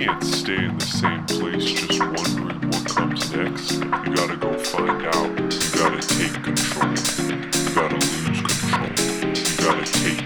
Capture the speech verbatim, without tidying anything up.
can't stay in the same place just wondering what comes next. You gotta go find out. You gotta take control. You gotta lose control. You gotta take